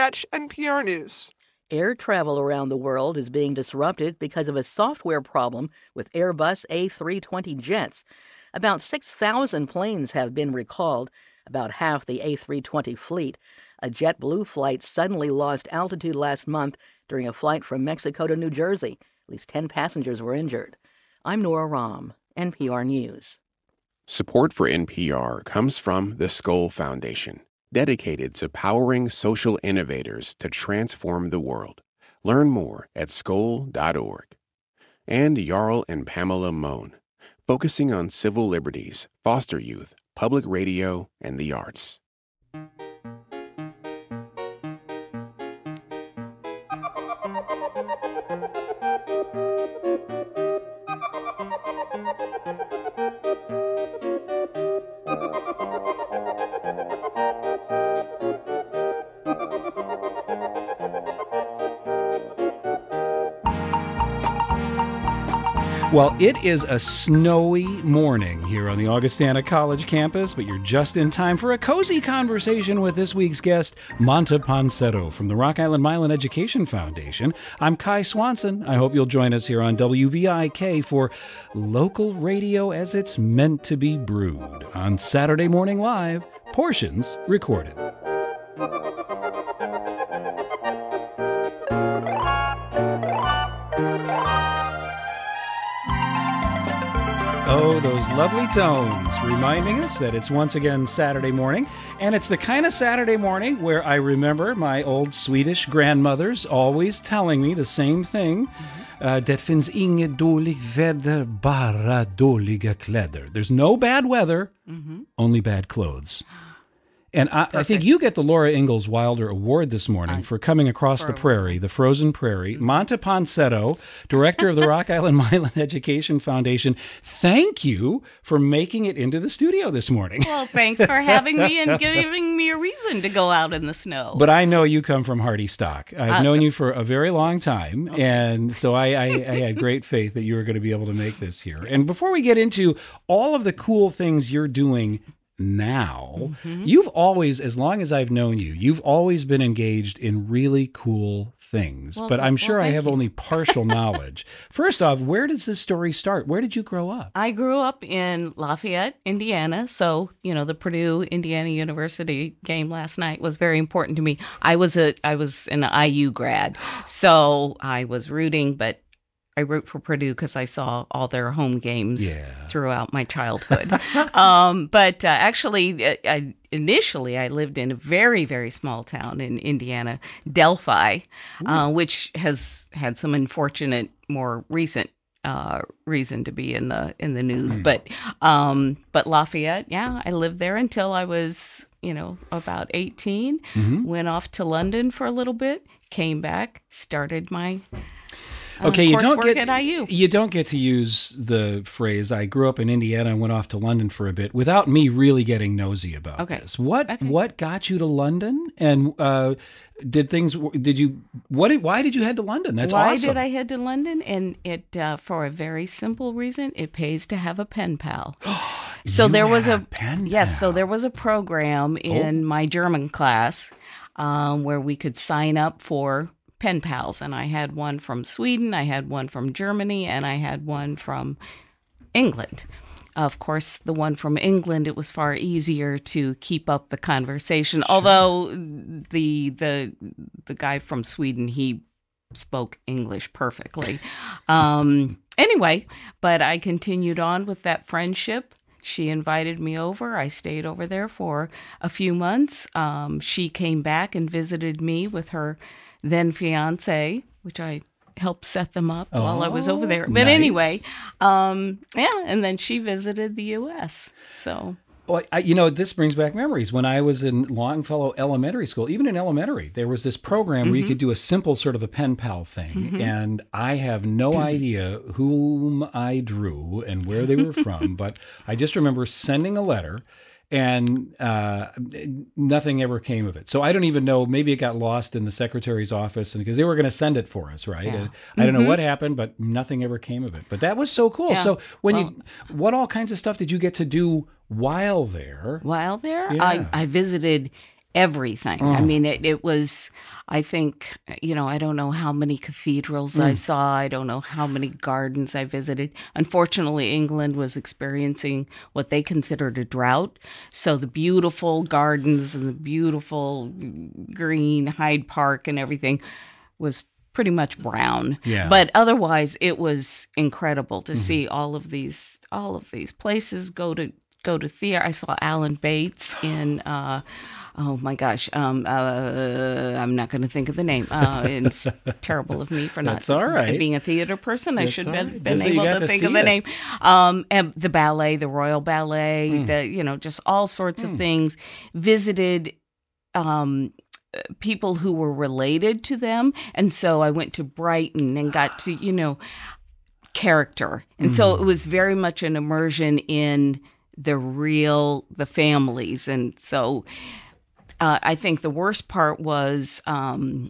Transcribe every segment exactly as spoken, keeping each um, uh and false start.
Catch N P R News. Air travel around the world is being disrupted because of a software problem with Airbus A three twenty jets. About six thousand planes have been recalled, about half the A three twenty fleet. A JetBlue flight suddenly lost altitude last month during a flight from Mexico to New Jersey. At least ten passengers were injured. I'm Nora Rahm, N P R News. Support for N P R comes from the Skoll Foundation, dedicated to powering social innovators to transform the world. Learn more at skoll dot org. And Jarl and Pamela Mohn, focusing on civil liberties, foster youth, public radio, and the arts. Well, it is a snowy morning here on the Augustana College campus, but you're just in time for a cozy conversation with this week's guest, Manta Ponsetto from the Rock Island Milan Education Foundation. I'm Kai Swanson. I hope you'll join us here on W V I K for local radio as it's meant to be brewed on Saturday Morning Live, portions recorded. Oh, those lovely tones reminding us that it's once again Saturday morning. And it's the kind of Saturday morning where I remember my old Swedish grandmothers always telling me the same thing. Uh, det finns inget dåligt väder, bara dåliga kläder. There's no bad weather, mm-hmm. only bad clothes. And I, I think you get the Laura Ingalls Wilder Award this morning uh, for coming across for the prairie, the frozen prairie. Manta Ponsetto, director of the Rock Island Milan Education Foundation, thank you for making it into the studio this morning. Well, thanks for having me and giving me a reason to go out in the snow. But I know you come from hardy stock. I've uh, known you for a very long time, okay. and so I, I, I had great faith that you were going to be able to make this here. And before we get into all of the cool things you're doing now, mm-hmm. you've always, as long as I've known you, you've always been engaged in really cool things. Well, but I'm sure well, I have you. only partial knowledge. First off, where does this story start? Where did you grow up? I grew up in Lafayette, Indiana. So, you know, the Purdue Indiana University game last night was very important to me. I was a I was an I U grad, so I was rooting, but I root for Purdue because I saw all their home games yeah. throughout my childhood. um, but uh, actually, I, initially, I lived in a very, very small town in Indiana, Delphi, uh, which has had some unfortunate, more recent uh, reason to be in the in the news. Mm. But um, but Lafayette, yeah, I lived there until I was, you know, about eighteen. Mm-hmm. Went off to London for a little bit, came back, started my Okay, um, you don't get at I U. You don't get to use the phrase "I grew up in Indiana and went off to London for a bit" without me really getting nosy about okay. this. What okay. what got you to London, and uh, did things? Did you what? Did, why did you head to London? That's why awesome. Why did I head to London? And it uh, for a very simple reason: it pays to have a pen pal. so you there was a pen yes. pal. So there was a program in oh. my German class um, where we could sign up for pen pals, and I had one from Sweden, I had one from Germany, and I had one from England. Of course, the one from England, it was far easier to keep up the conversation. Sure. Although the the the guy from Sweden, he spoke English perfectly. um, anyway, but I continued on with that friendship. She invited me over. I stayed over there for a few months. Um, she came back and visited me with her then fiance, which I helped set them up oh, while I was over there. But nice. anyway, um, yeah, and then she visited the U S So, well, I, you know, this brings back memories. When I was in Longfellow Elementary School, even in elementary, there was this program mm-hmm. where you could do a simple sort of a pen pal thing. Mm-hmm. And I have no idea whom I drew and where they were from, but I just remember sending a letter. And uh, nothing ever came of it. So I don't even know, maybe it got lost in the secretary's office, and because they were going to send it for us, right? Yeah. And I don't mm-hmm. know what happened, but nothing ever came of it. But that was so cool. Yeah. So when well, you, what all kinds of stuff did you get to do while there? While there? Yeah. I, I visited everything. Oh. I mean, it, it was, I think, you know, I don't know how many cathedrals Mm. I saw. I don't know how many gardens I visited. Unfortunately, England was experiencing what they considered a drought. So the beautiful gardens and the beautiful green Hyde Park and everything was pretty much brown. Yeah. But otherwise, it was incredible to Mm-hmm. see all of these, all of these places, go to, go to theater. I saw Alan Bates in, uh, oh my gosh, um, uh, I'm not going to think of the name. Uh, it's terrible of me for not That's all right. being a theater person. I That's should all have right. been Just that you able got to to think see of the it. name. Um, and the ballet, the Royal Ballet, Mm. the, you know, just all sorts Hmm. of things. Visited um, people who were related to them. And so I went to Brighton and got to, you know, character. And Mm. so it was very much an immersion in the real, the families. And so uh, I think the worst part was um,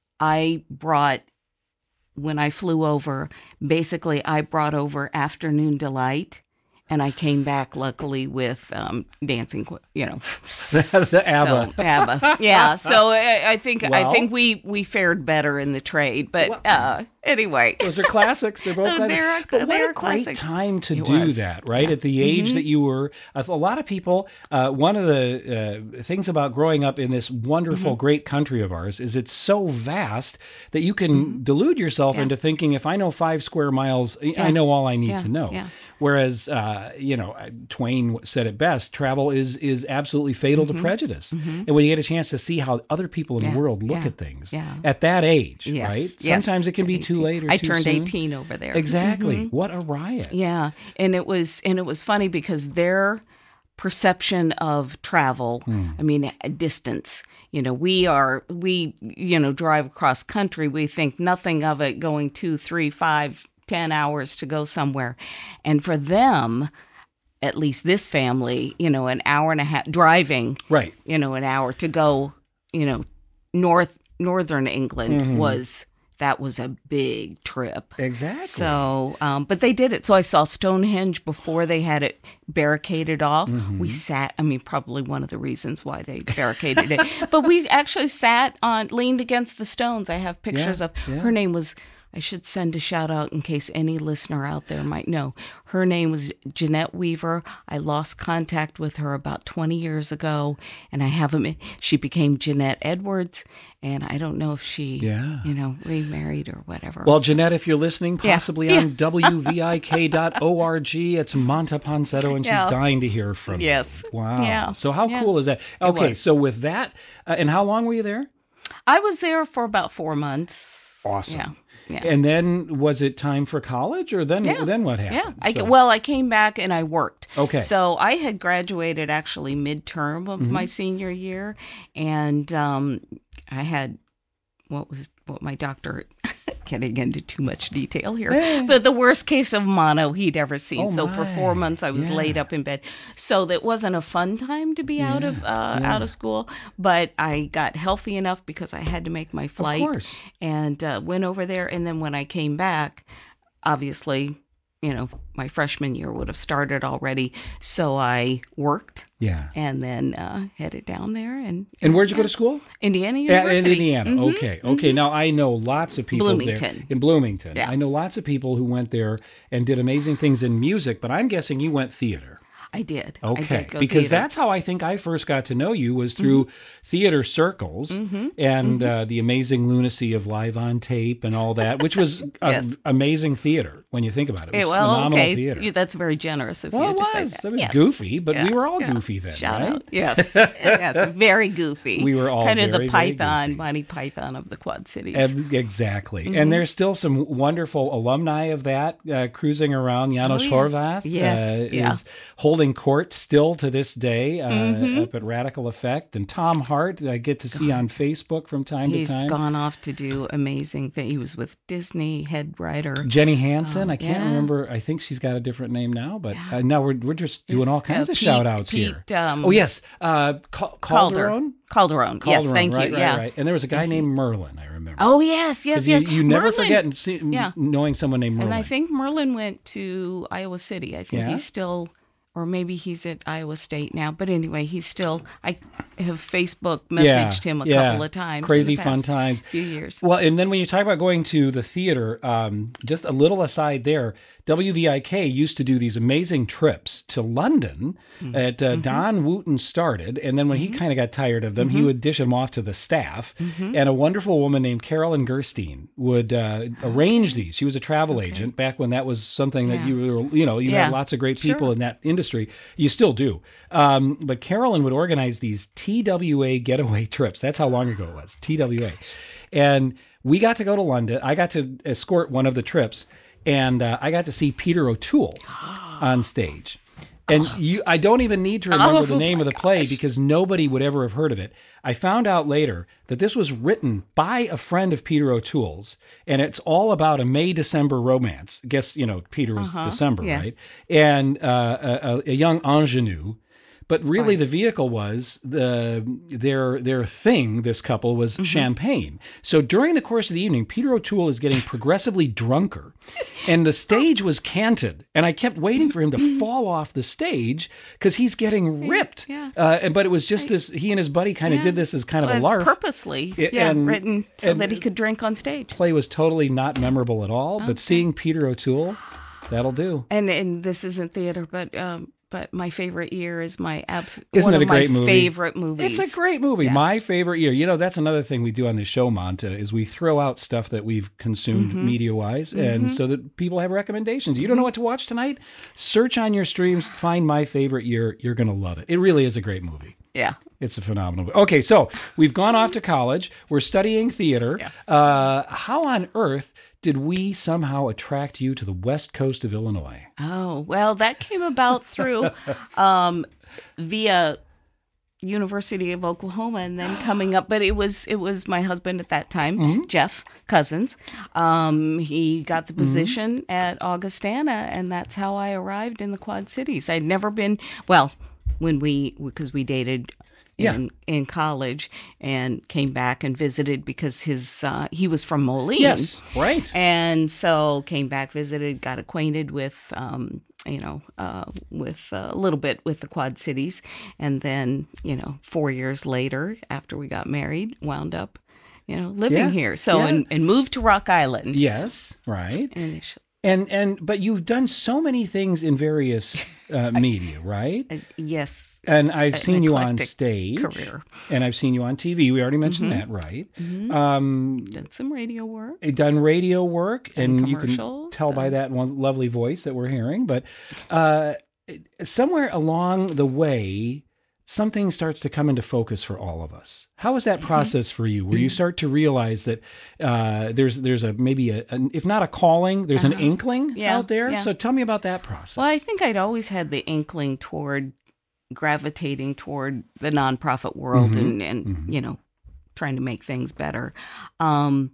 I brought, when I flew over, basically I brought over Afternoon Delight. And I came back, luckily, with um, Dancing, Qu- you know, the ABBA. so, ABBA. Yeah. So I, I think Well- I think we, we fared better in the trade. But Well- uh, anyway, Those are classics. They're both Oh, classics. they're- but what they're a great classics. time to It do was. that, right? Yeah. At the age Mhm. that you were, a lot of people, uh, one of the uh, things about growing up in this wonderful, Mm-hmm. great country of ours is it's so vast that you can delude yourself Mm-hmm. Yeah. into thinking, if I know five square miles, I Yeah. know all I need Yeah. to know. Yeah. Whereas, uh, you know, Twain said it best, travel is is absolutely fatal to prejudice. And when you get a chance to see how other people in Mm-hmm. Yeah. the world look Yeah. at things Yeah. at that age, yes, right? yes. Sometimes it can be too eighteen. late or I too turned soon. eighteen over there. Exactly. Mhm. What a riot. Yeah, and it was and it was funny because their perception of travel, I mean, a distance. You know, we are we you know drive across country. We think nothing of it going two, three, five, ten hours to go somewhere, and for them, at least this family, you know, an hour and a half driving. Right. You know, an hour to go. You know, north northern England was. That was a big trip. Exactly. So, um, but they did it. So I saw Stonehenge before they had it barricaded off. Mm-hmm. We sat, I mean, probably one of the reasons why they barricaded it. But we actually sat on, leaned against the stones. I have pictures Yeah, of, yeah. her name was, I should send a shout out in case any listener out there might know. Her name was Jeanette Weaver. I lost contact with her about twenty years ago, and I haven't, she became Jeanette Edwards. And I don't know if she, Yeah. you know, remarried or whatever. Well, Jeanette, if you're listening, Yeah. possibly Yeah. on W V I K dot org, it's Monta Ponsetto, and she's Yeah. dying to hear from Yes. you. Wow. Yeah. So how Yeah. cool is that? Okay, was. so with that, uh, and how long were you there? I was there for about four months. Awesome. Yeah. Yeah. And then was it time for college, or then Yeah. then what happened? Yeah. I, So- well, I came back and I worked. Okay. So I had graduated actually midterm of Mm-hmm. my senior year, and um, I had what was what my doctor. Getting into too much detail here, Hey. but the worst case of mono he'd ever seen. Oh, so for my. four months, I was Yeah. laid up in bed. So that wasn't a fun time to be out of Yeah, uh, yeah. out of school. But I got healthy enough because I had to make my flight. course. And uh, went over there. And then when I came back, obviously, you know, my freshman year would have started already. So I worked Yeah. and then uh, headed down there. And And where'd you go to school? Indiana Yeah, University. in Indiana. Mhm. Okay. Okay. Now I know lots of people there Bloomington. in Bloomington. Yeah. I know lots of people who went there and did amazing things in music, but I'm guessing you went theater. I did. I Okay, did go because theater. that's how I think I first got to know you was through theater circles Mm-hmm. and Uh, the amazing lunacy of Live on Tape and all that, which was uh, Yes. amazing theater when you think about it. It was Eh, well, phenomenal okay. theater. You, that's very generous of well, you it to say was. that. It was Yes. goofy, but we Yeah, were all yeah. goofy then, Shout right? out. Yes. yes. Very goofy. We were all kind of very, the very Python, goofy. Monty Python of the Quad Cities. Eb- Exactly. Mm-hmm. And there's still some wonderful alumni of that uh, cruising around. Janos Oh, yeah. Horvath Yes, uh, yeah. is holding court still to this day uh, Mm-hmm. up at Radical Effect. And Tom Hart, I get to see on Facebook from time He's to time. gone off to do amazing things. He was with Disney, head writer. Jenny Hansen, Oh, I can't yeah. remember. I think she's got a different name now, but uh, now we're, we're just doing all Is, kinds uh, of Pete- shout outs Pete, here. um, Oh, yes. Uh, Cal- Calderon? Calderon. Calderon. Yes, Calderon, thank right, you. right, yeah. right. And there was a guy named Merlin, I remember. Oh, yes, yes, 'Cause yes. You, you never Merlin. forget and see, Yeah. knowing someone named Merlin. And I think Merlin went to Iowa City. I think Yeah? he's still, or maybe he's at Iowa State now. But anyway, he's still, I have Facebook messaged yeah, him a yeah. couple of times. Crazy in the past fun times. Few years. Well, and then when you talk about going to the theater, um, just a little aside there, W V I K used to do these amazing trips to London Mm-hmm. that uh, Don Wooten started. And then when he kind of got tired of them, Mm-hmm. he would dish them off to the staff. And a wonderful woman named Carolyn Gerstein would uh, arrange these. She was a travel agent back when that was something that Yeah. you were, you know, you Yeah. had lots of great people Sure. in that industry. You still do. Um, but Carolyn would organize these T W A getaway trips. That's how long ago it was, T W A. And we got to go to London. I got to escort one of the trips, and uh, I got to see Peter O'Toole on stage. And you, I don't even need to remember Oh, the name of the my play gosh. because nobody would ever have heard of it. I found out later that this was written by a friend of Peter O'Toole's, and it's all about a May-December romance. I guess, you know, Peter was Uh-huh, December, yeah. right? And uh, a, a- a young ingenue. But really, Right. the vehicle was the their their thing. This couple was Mm-hmm. champagne. So during the course of the evening, Peter O'Toole is getting progressively drunker, and the stage was canted. And I kept waiting for him to fall off the stage because he's getting ripped. Yeah. Uh, but it was just this. He and his buddy kind of Yeah. did this as kind of Well, a it's larf. purposely, I- yeah, and- written so and- that he could drink on stage. Play was totally not memorable at all. But seeing Peter O'Toole, that'll do. And and this isn't theater, but um, but my favorite year is my abs- Isn't one it of a great my movie? favorite movies. It's a great movie. Yeah. My favorite year. You know, that's another thing we do on this show, Monta, is we throw out stuff that we've consumed Mm-hmm. media-wise, and so that people have recommendations. You don't know what to watch tonight? Search on your streams, find My Favorite Year. You're going to love it. It really is a great movie. Yeah. It's a phenomenal movie. Okay, so we've gone off to college. We're studying theater. Yeah. Uh, how on earth did we somehow attract you to the west coast of Illinois? Oh, well, that came about through um, via University of Oklahoma and then coming up. But it was it was my husband at that time, Mm-hmm. Jeff Cousins. Um, he got the position at Augustana, and that's how I arrived in the Quad Cities. I'd never been, well, when we, because we dated Yeah. in, in college and came back and visited because his uh, he was from Moline. Yes, right. And so came back, visited, got acquainted with, um, you know, uh, with uh, a little bit with the Quad Cities. And then, you know, four years later, after we got married, wound up, you know, living Yeah, here. So, yeah. and, and moved to Rock Island Yes, right. initially. And and but you've done so many things in various uh, media, right? Uh, yes. And I've an seen you on eclectic stage, career. and I've seen you on T V. We already mentioned that, right? Um, Did some radio work. done radio work, Done and you can commercials, tell by done- that one lovely voice that we're hearing. But uh, somewhere along the way, something starts to come into focus for all of us. How was Mm-hmm. that process for you, where you start to realize that uh, there's there's a maybe a, an, if not a calling, there's an inkling Yeah, out there? yeah. So tell me about that process. Well, I think I'd always had the inkling toward gravitating toward the nonprofit world and, and you know, trying to make things better. Um,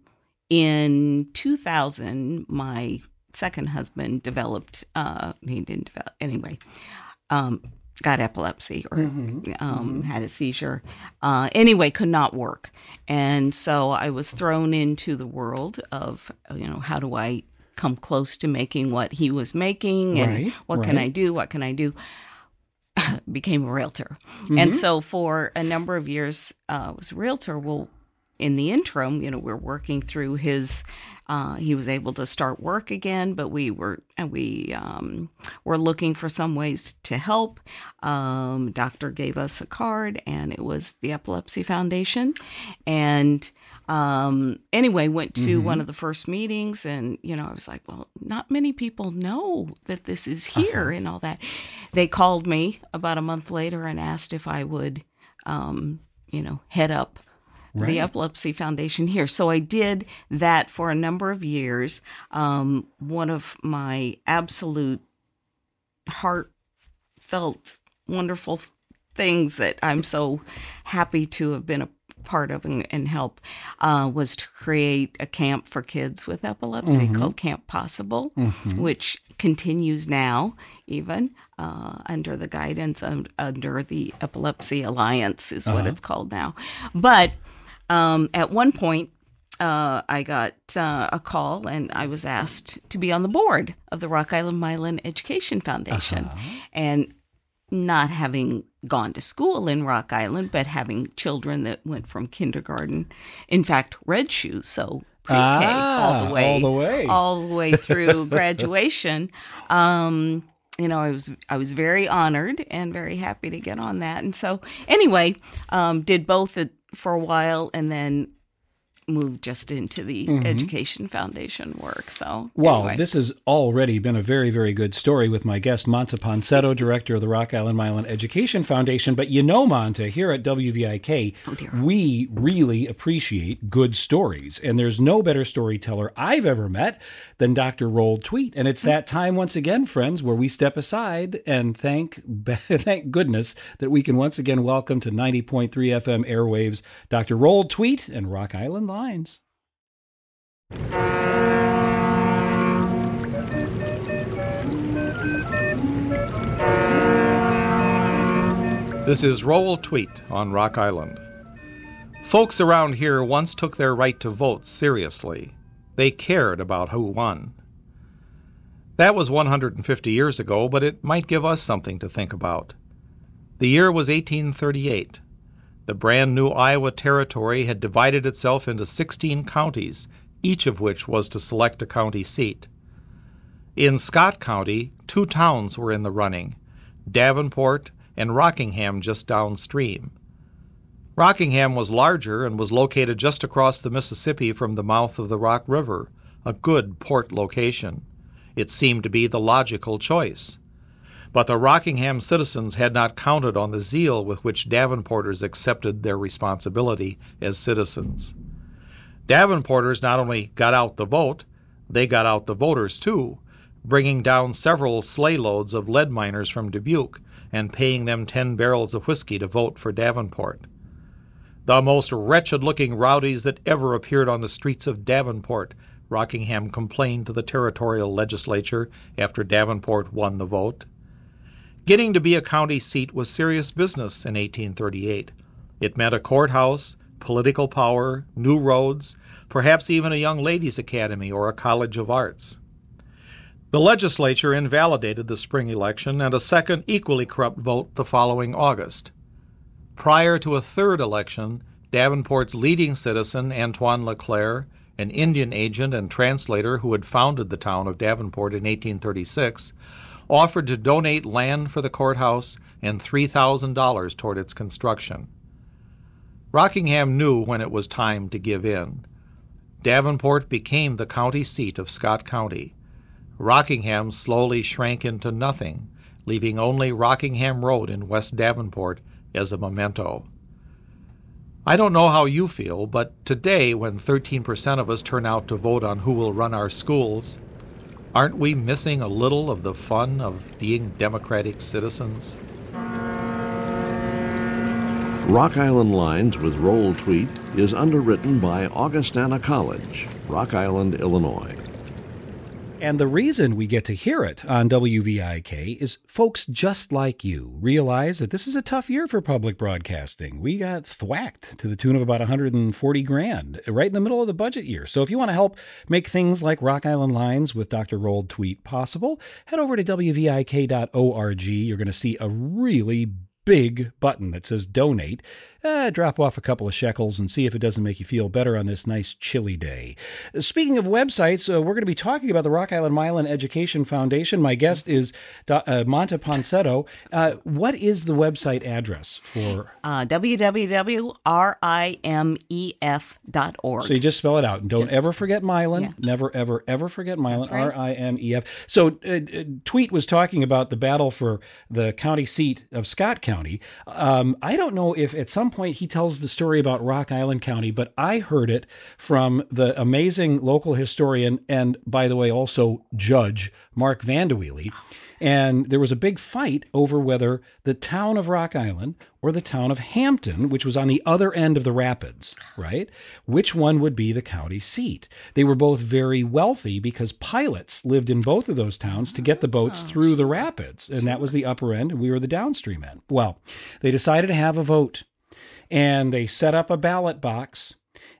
in two thousand, my second husband developed, uh, he didn't develop, anyway, um, got epilepsy or um, had a seizure. Uh, anyway, could not work. And so I was thrown into the world of, you know, how do I come close to making what he was making and Right, what can right. I do? What can I do? Became a realtor. And so for a number of years, uh, was a realtor. Well, in the interim, you know, we're working through his, uh, he was able to start work again, but we were, and we um, were looking for some ways to help. Um, doctor gave us a card, and it was the Epilepsy Foundation. And um, anyway, went to one of the first meetings, and, you know, I was like, well, not many people know that this is here and all that. They called me about a month later and asked if I would, um, you know, head up Right. the Epilepsy Foundation here. So I did that for a number of years. Um, one of my absolute heartfelt, wonderful things that I'm so happy to have been a part of and, and help uh, was to create a camp for kids with epilepsy called Camp Possible, which continues now, even uh, under the guidance of under the Epilepsy Alliance is what it's called now. But um, at one point, uh, I got uh, a call, and I was asked to be on the board of the Rock Island Milan Education Foundation, and not having gone to school in Rock Island, but having children that went from kindergarten, in fact, red shoes, so pre-K ah, all the way, all the way, all the way through graduation. Um, you know, I was I was very honored and very happy to get on that. And so, anyway, um, did both for a while, and then moved just into the mm-hmm. Education Foundation work. So, well, anyway. This has already been a very, very good story with my guest, Manta Ponsetto, director of the Rock Island Milan Education Foundation. But you know, Manta, here at W V I K, oh, we really appreciate good stories. And there's no better storyteller I've ever met than Doctor Roald Tweet. And it's that time once again, friends, where we step aside and thank thank goodness that we can once again welcome to ninety point three F M airwaves Doctor Roald Tweet and Rock Island Lines. This is Roald Tweet on Rock Island. Folks around here once took their right to vote seriously. They cared about who won. That was one hundred fifty years ago, but it might give us something to think about. The year was eighteen thirty-eight. The brand new Iowa Territory had divided itself into sixteen counties, each of which was to select a county seat. In Scott County, two towns were in the running, Davenport and Rockingham just downstream. Rockingham was larger and was located just across the Mississippi from the mouth of the Rock River, a good port location. It seemed to be the logical choice. But the Rockingham citizens had not counted on the zeal with which Davenporters accepted their responsibility as citizens. Davenporters not only got out the vote, they got out the voters too, bringing down several sleigh loads of lead miners from Dubuque and paying them ten barrels of whiskey to vote for Davenport. The most wretched-looking rowdies that ever appeared on the streets of Davenport, Rockingham complained to the territorial legislature after Davenport won the vote. Getting to be a county seat was serious business in eighteen thirty-eight. It meant a courthouse, political power, new roads, perhaps even a young ladies' academy or a college of arts. The legislature invalidated the spring election and a second equally corrupt vote the following August. Prior to a third election, Davenport's leading citizen, Antoine Leclerc, an Indian agent and translator who had founded the town of Davenport in eighteen thirty-six, offered to donate land for the courthouse and three thousand dollars toward its construction. Rockingham knew when it was time to give in. Davenport became the county seat of Scott County. Rockingham slowly shrank into nothing, leaving only Rockingham Road in West Davenport as a memento. I don't know how you feel, but today, when thirteen percent of us turn out to vote on who will run our schools, aren't we missing a little of the fun of being democratic citizens? Rock Island Lines with Roald Tweet is underwritten by Augustana College, Rock Island, Illinois. And the reason we get to hear it on W V I K is folks just like you realize that this is a tough year for public broadcasting. We got thwacked to the tune of about one hundred forty grand right in the middle of the budget year. So if you want to help make things like Rock Island Lines with Doctor Roald Tweet possible, head over to W V I K dot org. You're going to see a really big button that says donate. Uh, drop off a couple of shekels and see if it doesn't make you feel better on this nice chilly day. Speaking of websites, uh, we're going to be talking about the Rock Island Milan Education Foundation. My guest is uh, Manta Ponsetto. Uh, what is the website address for? Uh, w w w dot r i m e f dot org. So you just spell it out. And don't just, ever forget Milan. Yeah. Never, ever, ever forget Milan. Right. R I M E F. So uh, uh, Tweet was talking about the battle for the county seat of Scott County. Um, I don't know if at some point he tells the story about Rock Island County, but I heard it from the amazing local historian and, by the way, also judge Mark Vandeweele. And there was a big fight over whether the town of Rock Island or the town of Hampton, which was on the other end of the rapids, right? Which one would be the county seat? They were both very wealthy because pilots lived in both of those towns to get the boats through the rapids. And that was the upper end, and we were the downstream end. Well, they decided to have a vote. And they set up a ballot box,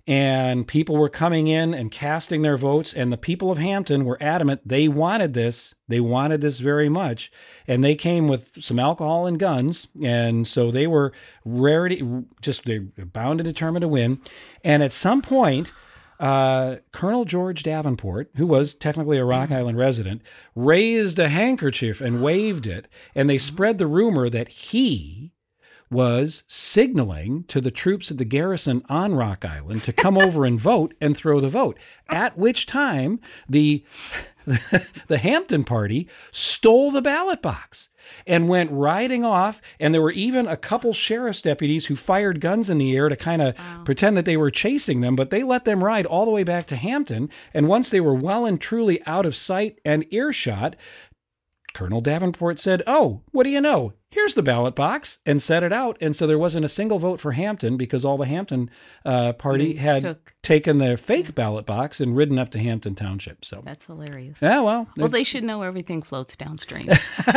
and people were coming in and casting their votes, and the people of Hampton were adamant they wanted this. They wanted this very much, and they came with some alcohol and guns, and so they were rarity, just they're bound and determined to win. And at some point, uh, Colonel George Davenport, who was technically a Rock Island resident, raised a handkerchief and waved it, and they spread the rumor that he was signaling to the troops at the garrison on Rock Island to come over and vote and throw the vote, at which time the the Hampton party stole the ballot box and went riding off, and there were even a couple sheriff's deputies who fired guns in the air to kind of wow. pretend that they were chasing them, but they let them ride all the way back to Hampton, and once they were well and truly out of sight and earshot, Colonel Davenport said, "Oh, what do you know? Here's the ballot box," and set it out. And so there wasn't a single vote for Hampton because all the Hampton uh, party they had took. taken their fake ballot box and ridden up to Hampton Township. So that's hilarious. Yeah, well. Well, they should know everything floats downstream.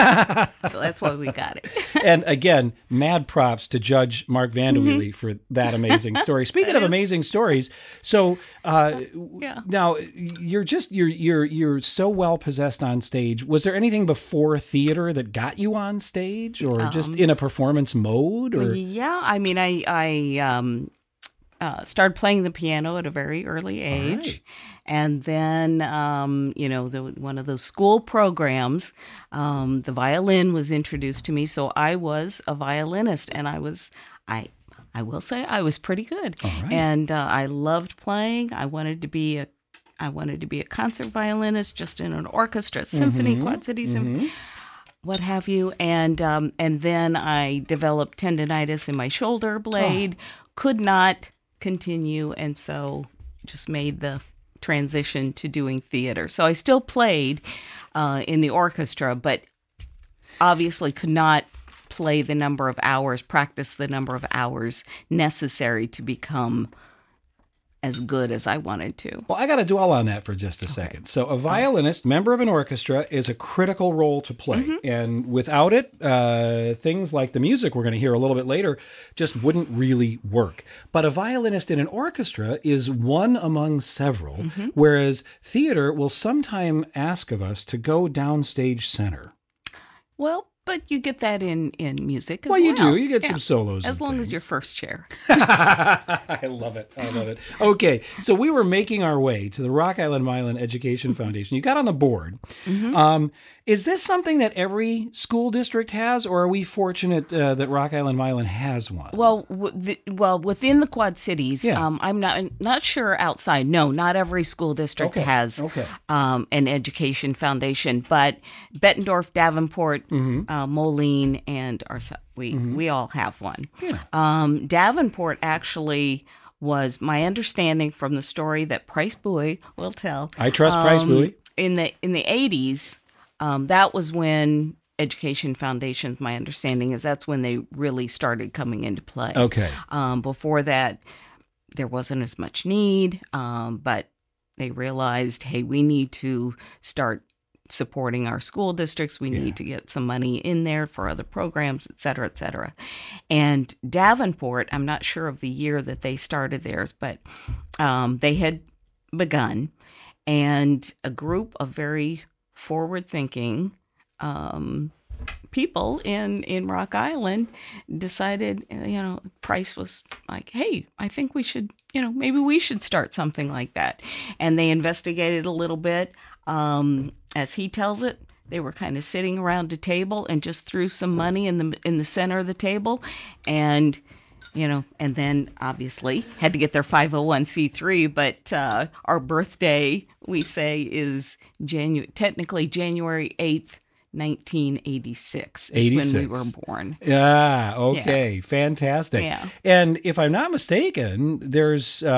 So that's why we got it. And again, mad props to Judge Mark Vanderweely mm-hmm. for that amazing story. Speaking of is... amazing stories, so uh, yeah. now you're just you're you're you're so well possessed on stage. Was there anything before theater that got you on stage? Or um, just in a performance mode? Or yeah, I mean, I I um, uh, started playing the piano at a very early age, right. and then um, you know, the, one of those school programs, um, the violin was introduced to me, so I was a violinist, and I was I I will say I was pretty good, right. and uh, I loved playing. I wanted to be a I wanted to be a concert violinist, just in an orchestra, symphony, mm-hmm. Quad City Symphony. Mm-hmm. What have you, and um, and then I developed tendonitis in my shoulder blade, oh. could not continue, and so just made the transition to doing theater. So I still played uh, in the orchestra, but obviously could not play the number of hours, practice the number of hours necessary to become as good as I wanted to. Well, I got to dwell on that for just a okay. second. So a violinist, member of an orchestra, is a critical role to play. Mm-hmm. And without it, uh, things like the music we're going to hear a little bit later just wouldn't really work. But a violinist in an orchestra is one among several, mm-hmm. whereas theater will sometime ask of us to go downstage center. Well, but you get that in, in music as well. well. You do. You get yeah. some solos. As long things. as you're first chair. I love it. I love it. Okay, so we were making our way to the Rock Island Milan Education Foundation. You got on the board. Mm-hmm. Um, is this something that every school district has, or are we fortunate uh, that Rock Island Milan has one? Well, w- the, well, within the Quad Cities, yeah. um, I'm not not sure outside. No, not every school district okay. has okay. um, an education foundation, but Bettendorf, Davenport, mm-hmm. uh, Moline, and our, we mm-hmm. we all have one. Yeah. Um, Davenport actually was, my understanding from the story that Price Bowie will tell. I trust um, Price Bowie. In the in the eighties. Um, that was when Education Foundations, my understanding is that's when they really started coming into play. Okay. Um, before that, there wasn't as much need, um, but they realized, hey, we need to start supporting our school districts. We yeah. need to get some money in there for other programs, et cetera, et cetera. And Davenport, I'm not sure of the year that they started theirs, but um, they had begun, and a group of very forward-thinking um, people in, in Rock Island decided, you know, Price was like, hey, I think we should, you know, maybe we should start something like that. And they investigated a little bit. Um, as he tells it, they were kind of sitting around a table and just threw some money in the in the center of the table, and you know, and then obviously had to get their five oh one c three, but uh, our birthday, we say, is Janu- technically January eighth, nineteen eighty-six is eighty-six. When we were born. Yeah, okay, yeah. Fantastic. Yeah. And if I'm not mistaken, there's uh,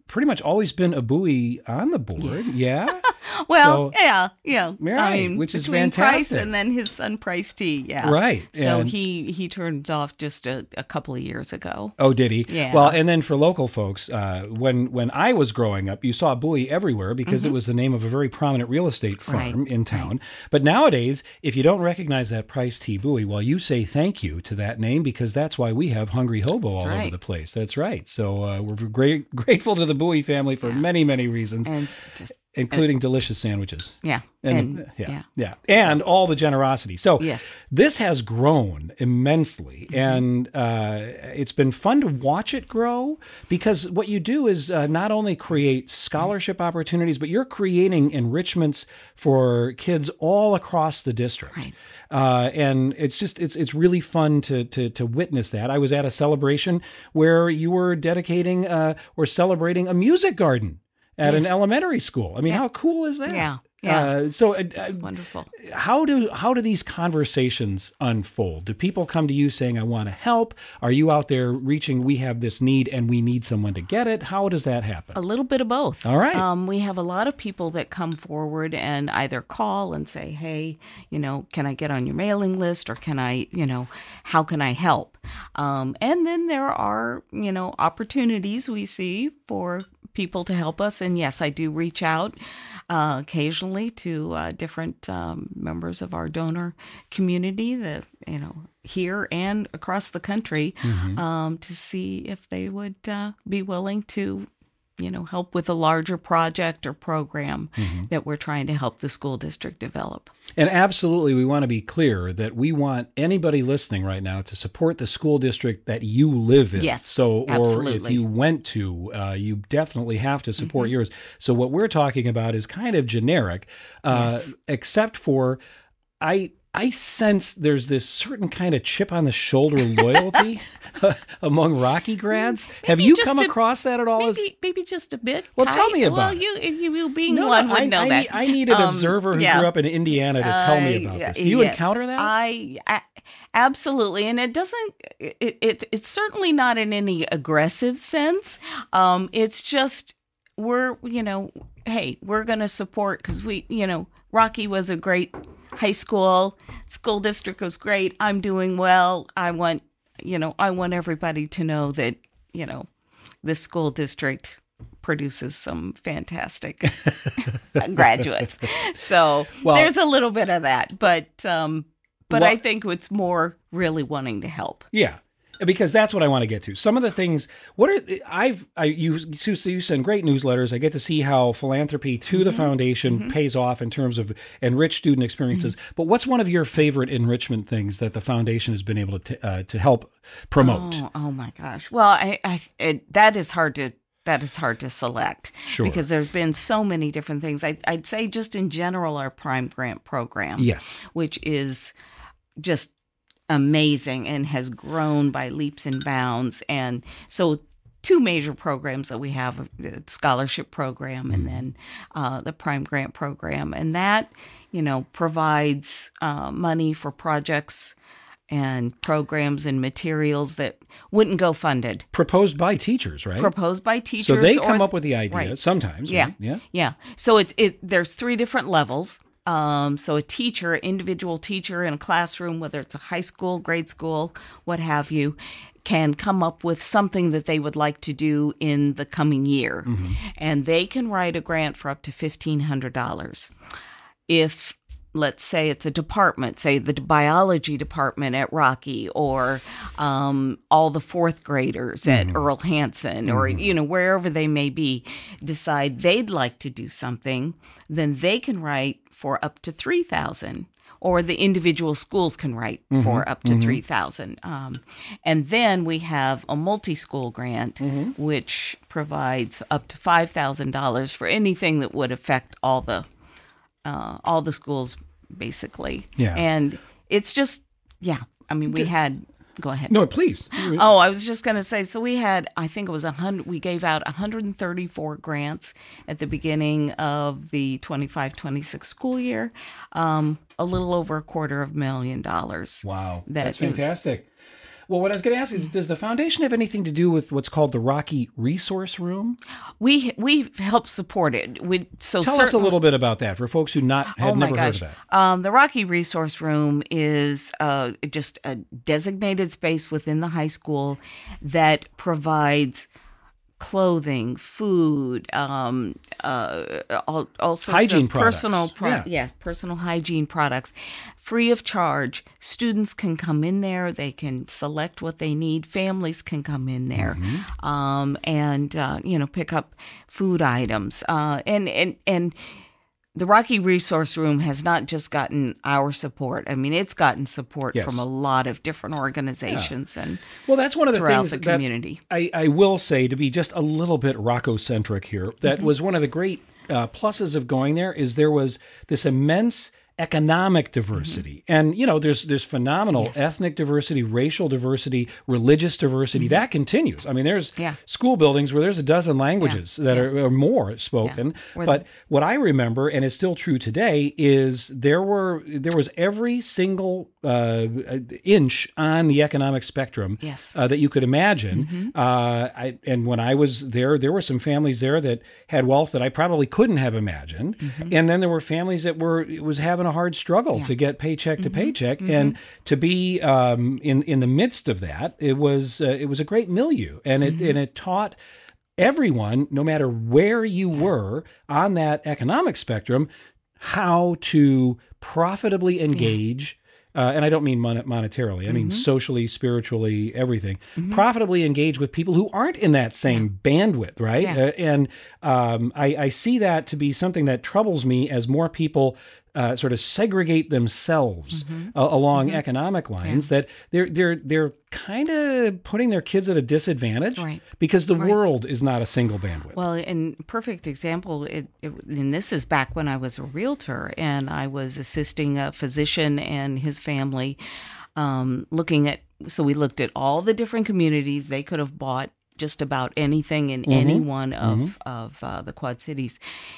pretty much always been a Bowie on the board. Yeah. Well, So- yeah, yeah. Right, I mean, which is between Price fantastic. and then his son Price T. Yeah. Right, So and- he he turned off just a, a couple of years ago. Oh, did he? Yeah. Well, and then for local folks, uh, when when I was growing up, you saw Bowie everywhere because it was the name of a very prominent real estate firm Mm-hmm. Right, in town. But nowadays, if you don't recognize that Price T. Bowie, well, you say thank you to that name because that's why we have Hungry Hobo all over right. the place. That's right. So uh, we're great, grateful to the Bowie family for many, many reasons, And just including delicious sandwiches. yeah. And, And, uh, yeah, yeah. yeah, and all the generosity. So Yes. this has grown immensely, and uh, it's been fun to watch it grow because what you do is uh, not only create scholarship opportunities, but you're creating enrichments for kids all across the district. Right. Uh, and it's just it's it's really fun to to to witness that. I was at a celebration where you were dedicating uh, or celebrating a music garden at an Yes. elementary school. I mean, how cool is that? Yeah, yeah. Uh, so, uh, It's uh, wonderful. how do how do these conversations unfold? Do people come to you saying, "I want to help"? Are you out there reaching? We have this need, and we need someone to get it. How does that happen? A little bit of both. All right. Um, we have a lot of people that come forward and either call and say, hey, you know, can I get on your mailing list or can I, you know, how can I help? Um, and then there are, you know, opportunities we see for people to help us. And yes, I do reach out uh, occasionally to uh, different um, members of our donor community that, you know, here and across the country um, to see if they would uh, be willing to, you know, help with a larger project or program that we're trying to help the school district develop. And absolutely, we want to be clear that we want anybody listening right now to support the school district that you live in. Yes, So, or if absolutely. you went to, uh, you definitely have to support yours. So, what we're talking about is kind of generic, uh, Yes. except for I. I sense there's this certain kind of chip on the shoulder loyalty among Rocky grads. Have Maybe you just come a- across that at all? as- Maybe, maybe just a bit. Well, tell Kai. me about Well, it. you, if you, you being No, one no, would I, know I that. Need, I need an Um, observer who yeah. grew up in Indiana to tell me about Uh, this. Do you yeah. encounter that? I, I absolutely, and it doesn't. It, it it's certainly not in any aggressive sense. Um, it's just we're you know, hey, we're gonna support because we you know Rocky was a great high school. School district was great. I'm doing well. I want you know I want everybody to know that you know this school district produces some fantastic graduates. So Well- there's a little bit of that, but um, but Well- I think it's more really wanting to help. Yeah, because that's what I want to get to. Some of the things. What are I've I you Susan, you send great newsletters. I get to see how philanthropy to the foundation pays off in terms of enriched student experiences. But what's one of your favorite enrichment things that the foundation has been able to t- uh, to help promote? Oh, oh my gosh! Well, I, I it, that is hard to that is hard to select Sure. because there's been so many different things. I, I'd say just in general, our Prime Grant program, Yes. which is just amazing and has grown by leaps and bounds. And so two major programs that we have, the scholarship program and then uh, the Prime Grant program. And that, you know, provides uh, money for projects and programs and materials that wouldn't go funded. Proposed by teachers, right? Proposed by teachers. so they or come th- up with the idea right. sometimes. Yeah. Right? Yeah. Yeah. So it it there's three different levels. Um, so a teacher, individual teacher in a classroom, whether it's a high school, grade school, what have you, can come up with something that they would like to do in the coming year. And they can write a grant for up to fifteen hundred dollars. If let's say it's a department, say the biology department at Rocky, or um, all the fourth graders at Earl Hansen, or, you know, wherever they may be, decide they'd like to do something, then they can write for up to three thousand dollars. Or the individual schools can write for up to three thousand dollars. Um, and then we have a multi-school grant, which provides up to five thousand dollars for anything that would affect all the uh, all the schools, basically. Yeah. And it's just, yeah. I mean, we had, go ahead. No, please. Oh, I was just going to say, so we had, I think it was a hundred, we gave out one hundred thirty-four grants at the beginning of the twenty-five twenty-six school year, um, a little over a quarter of a million dollars. Wow, That that's is- fantastic. Well, what I was going to ask is, does the foundation have anything to do with what's called the Rocky Resource Room? We we help support it. We so Tell us a certain- little bit about that for folks who not have oh my never gosh. heard of that. Um, the Rocky Resource Room is uh, just a designated space within the high school that provides clothing, food, um, uh, all, all sorts Hygiene of personal, products. pro- Yeah. yeah, personal hygiene products, free of charge. Students can come in there; they can select what they need. Families can come in there, Mm-hmm. um, and uh, you know, pick up food items, uh, and and and. The Rocky Resource Room has not just gotten our support. I mean, it's gotten support Yes. from a lot of different organizations and Well, that's one of the throughout things the that community. I, I will say, to be just a little bit Rocco-centric here, that Mm-hmm. was one of the great uh, pluses of going there is there was this immense economic diversity. And, you know, there's there's phenomenal Yes. ethnic diversity, racial diversity, religious diversity. That continues. I mean, there's Yeah. school buildings where there's a dozen languages that Are, are more spoken. Where But what I remember, and it's still true today, is there were there was every single uh, inch on the economic spectrum Yes. uh, that you could imagine. Uh, I, and when I was there, there were some families there that had wealth that I probably couldn't have imagined. And then there were families that were it was having a hard struggle to get paycheck to paycheck, and to be um, in in the midst of that, it was uh, it was a great milieu, and it and it taught everyone, no matter where you were on that economic spectrum, how to profitably engage. Uh, and I don't mean mon- monetarily. I mean socially, spiritually, everything. Profitably engage with people who aren't in that same bandwidth, right? Yeah. Uh, and um, I, I see that to be something that troubles me as more people uh, sort of segregate themselves uh, along economic lines. That they're they're they're kind of putting their kids at a disadvantage Right. because the Right. world is not a single bandwidth. Well, in perfect example, it, it, and this is back when I was a realtor and I was assisting a physician and his family, um, looking at. So we looked at all the different communities they could have bought just about anything in any one of of uh, the Quad Cities,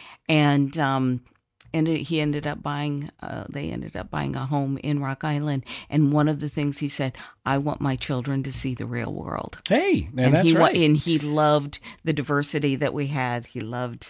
and. Um, And he ended up buying, uh, they ended up buying a home in Rock Island. And one of the things he said, I want my children to see the real world. Hey, and, And, that's he wa- right. and he loved the diversity that we had. He loved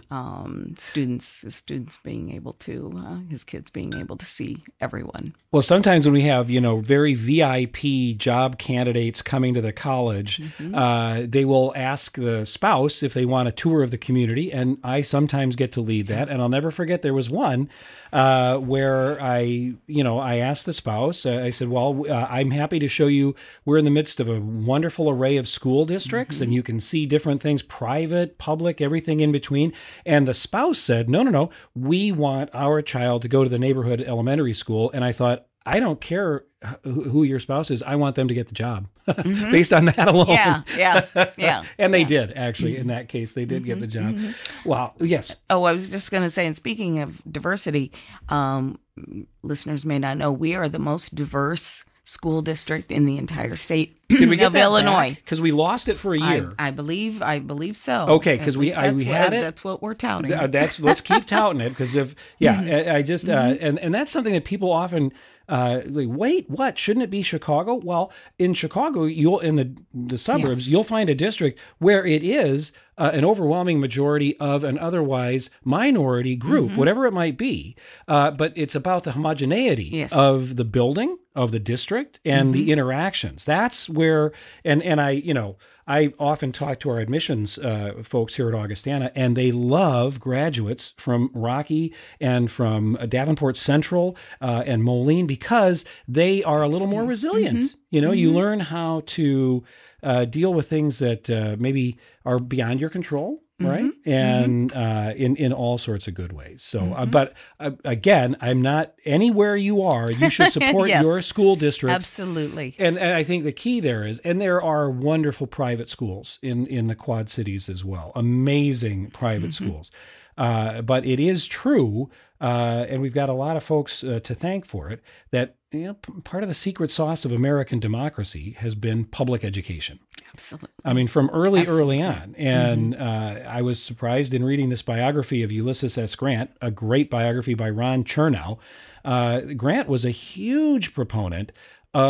um, students, his students being able to, uh, his kids being able to see everyone. Well, sometimes when we have, you know, very V I P job candidates coming to the college, uh, they will ask the spouse if they want a tour of the community. And I sometimes get to lead that. And I'll never forget there was one uh, where I, you know, I asked the spouse, uh, I said, well, uh, I'm happy to show you, we're in the midst of a wonderful array of school districts and you can see different things, private, public, everything in between. And the spouse said, no, no, no, we want our child to go to the neighborhood elementary school. And I thought, I don't care who who your spouse is. I want them to get the job based on that alone. Yeah, yeah, yeah. And they did, actually. In that case, they did get the job. Wow. Yes. Oh, I was just going to say, and speaking of diversity, um, listeners may not know, we are the most diverse school district in the entire state Did we get of that Illinois. Because we lost it for a I, year. I believe, I believe so. Okay, 'cause At we- least I- that's we what- had it. That's what we're touting. Uh, that's let's keep touting it because if yeah, I, I just uh, and and that's something that people often uh, like. Wait, what? Shouldn't it be Chicago? Well, in Chicago, you'll in the the suburbs, Yes. you'll find a district where it is uh, an overwhelming majority of an otherwise minority group, whatever it might be. Uh, but it's about the homogeneity Yes. of the building, of the district, and the interactions. That's where and and I you know. I often talk to our admissions uh, folks here at Augustana, and they love graduates from Rocky and from Davenport Central uh, and Moline because they are a little more resilient. You know, you learn how to uh, deal with things that uh, maybe are beyond your control. Right. And uh, in, in all sorts of good ways. So, uh, but uh, again, I'm not anywhere you are. You should support Yes. your school district. Absolutely. And, and I think the key there is, and there are wonderful private schools in, in the Quad Cities as well, amazing private schools. Uh, but it is true, uh, and we've got a lot of folks uh, to thank for it, that you know, p- part of the secret sauce of American democracy has been public education. Absolutely. I mean, from early, Absolutely. early on. And uh, I was surprised in reading this biography of Ulysses S. Grant, a great biography by Ron Chernow. Uh, Grant was a huge proponent of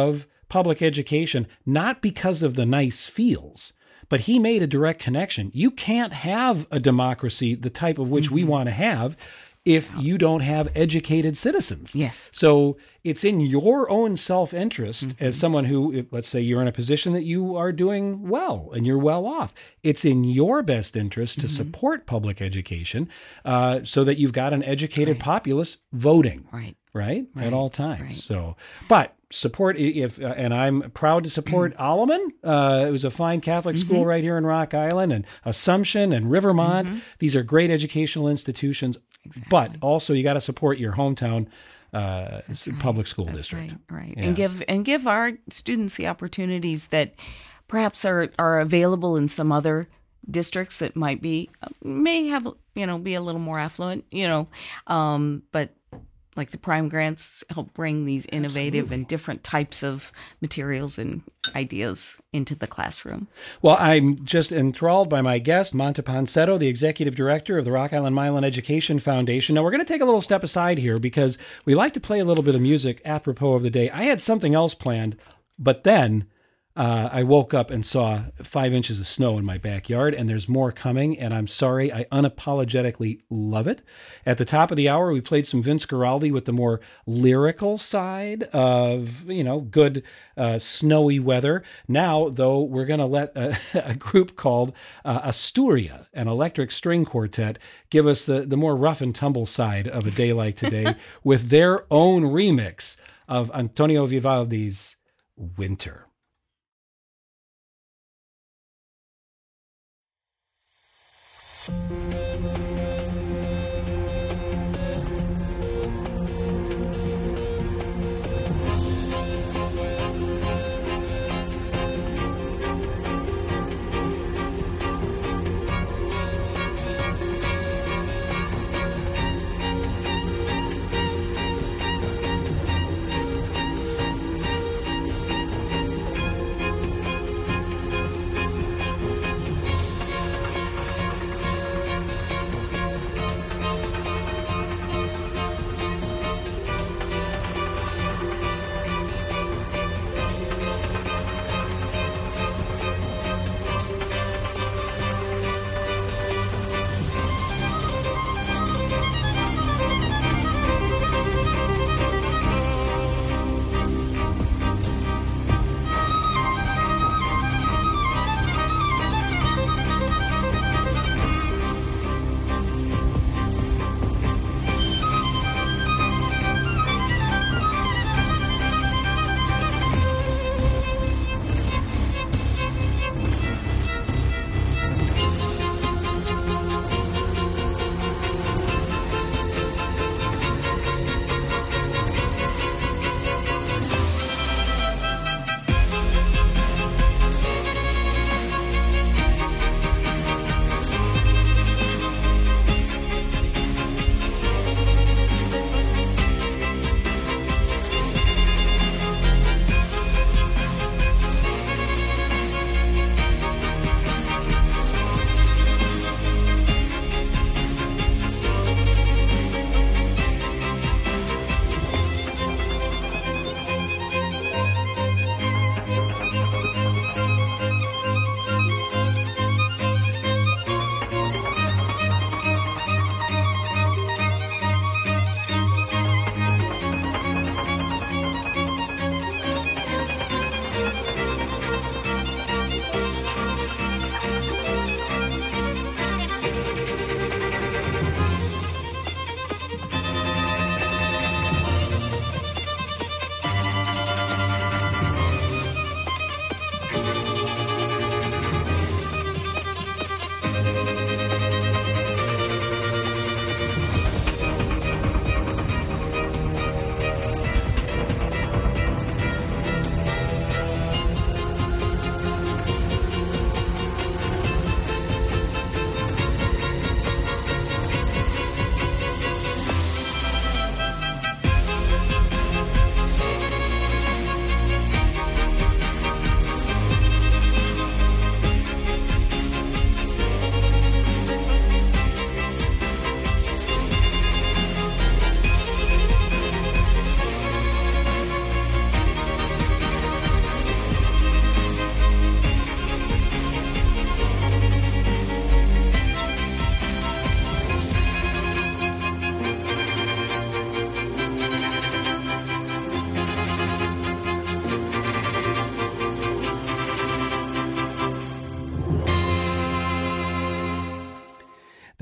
public education, not because of the nice feels, but he made a direct connection. You can't have a democracy the type of which mm-hmm. we want to have if you don't have educated citizens. Yes. So it's in your own self-interest mm-hmm. as someone who, if, let's say you're in a position that you are doing well and you're well off. It's in your best interest to mm-hmm. support public education uh, so that you've got an educated right. populace voting. Right. Right? Right. At all times. Right. So, but support if, uh, and I'm proud to support Alleman. Uh, it was a fine Catholic mm-hmm. school right here in Rock Island, and Assumption and Rivermont. Mm-hmm. These are great educational institutions, exactly. but also you got to support your hometown uh, right. public school That's district. Right, right. Yeah. And give and give our students the opportunities that perhaps are, are available in some other districts that might be may have you know be a little more affluent, you know, um, but. Like the Prime Grants help bring these innovative Absolutely. and different types of materials and ideas into the classroom. Well, I'm just enthralled by my guest, Monta Ponsetto, the Executive Director of the Rock Island Milan Education Foundation. Now, we're going to take a little step aside here because we like to play a little bit of music apropos of the day. I had something else planned, but then Uh, I woke up and saw five inches of snow in my backyard, and there's more coming, and I'm sorry, I unapologetically love it. At the top of the hour, we played some Vince Guaraldi with the more lyrical side of, you know, good uh, snowy weather. Now, though, we're going to let a, a group called uh, Asturia, an electric string quartet, give us the, the more rough and tumble side of a day like today with their own remix of Antonio Vivaldi's Winter.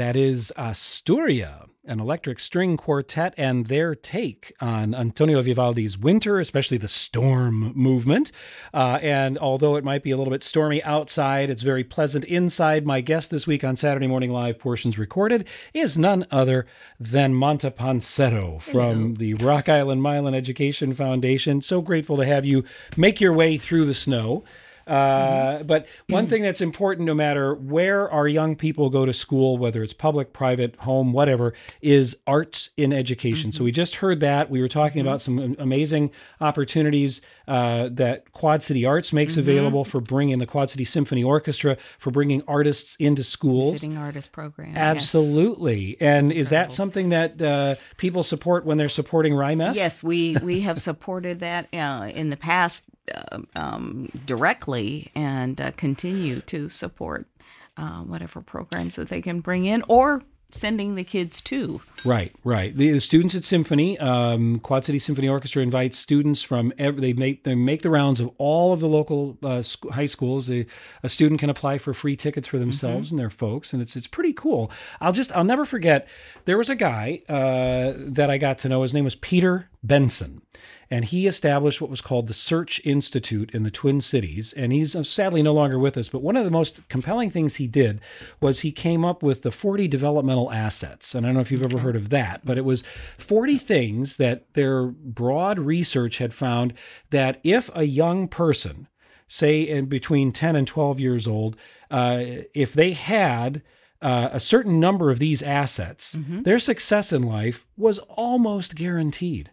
That is Asturia, an electric string quartet, and their take on Antonio Vivaldi's Winter, especially the storm movement. Uh, and although it might be a little bit stormy outside, it's very pleasant inside. My guest this week on Saturday Morning Live, Portions Recorded, is none other than Monta Pancero from the Rock Island Milan Education Foundation. So grateful to have you make your way through the snow. Uh, but one thing that's important, no matter where our young people go to school, whether it's public, private, home, whatever, is arts in education. Mm-hmm. So we just heard that. We were talking mm-hmm. about some amazing opportunities uh, that Quad City Arts makes mm-hmm. available for bringing the Quad City Symphony Orchestra, for bringing artists into schools. Visiting artist program. Absolutely. Yes. And is that something that uh, people support when they're supporting R I M F? Yes, we, we have supported that uh, in the past. Uh, um, directly and uh, continue to support uh, whatever programs that they can bring in or sending the kids to. Right, right. The, the students at Symphony, um, Quad City Symphony Orchestra invites students from, every, they make they make the rounds of all of the local uh, sc- high schools. They, a student can apply for free tickets for themselves mm-hmm. and their folks, and it's it's pretty cool. I'll just, I'll never forget, there was a guy uh, that I got to know. His name was Peter Benson. And he established what was called the Search Institute in the Twin Cities. And he's sadly no longer with us. But one of the most compelling things he did was he came up with the forty developmental assets. And I don't know if you've ever heard of that, but it was forty things that their broad research had found that if a young person, say in between ten and twelve years old, uh, if they had uh, a certain number of these assets, mm-hmm. their success in life was almost guaranteed.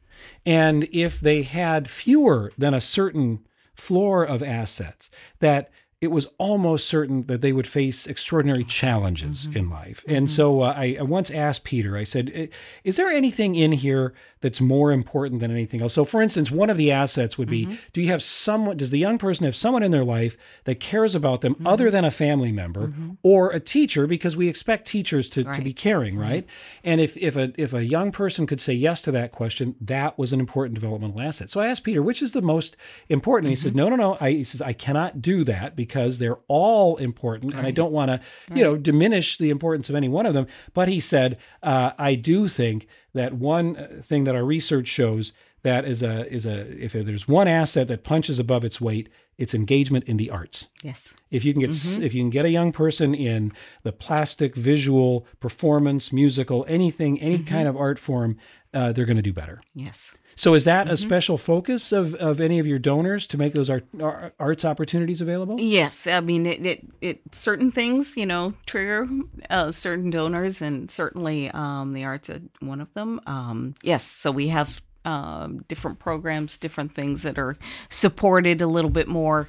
And if they had fewer than a certain floor of assets, that it was almost certain that they would face extraordinary challenges mm-hmm. in life. And mm-hmm. so uh, I, I once asked Peter, I said, is there anything in here that's more important than anything else? So for instance, one of the assets would be, mm-hmm. do you have someone, does the young person have someone in their life that cares about them mm-hmm. other than a family member mm-hmm. or a teacher? Because we expect teachers to, right. to be caring, right? Mm-hmm. And if, if a if a young person could say yes to that question, that was an important developmental asset. So I asked Peter, which is the most important? Mm-hmm. He said, no, no, no. I, he says, I cannot do that because they're all important, right. and I don't want to, you know, diminish the importance of any one of them. But he said, uh, I do think that one thing that our research shows that is a is a if there's one asset that punches above its weight, it's engagement in the arts. Yes. If you can get mm-hmm. if you can get a young person in the plastic, visual, performance, musical, anything, any mm-hmm. kind of art form, uh, they're going to do better. Yes. So is that mm-hmm. a special focus of, of any of your donors to make those art, arts opportunities available? Yes. I mean, it, it, it certain things, you know, trigger uh, certain donors, and certainly um, the arts are one of them. Um, yes. So we have um, different programs, different things that are supported a little bit more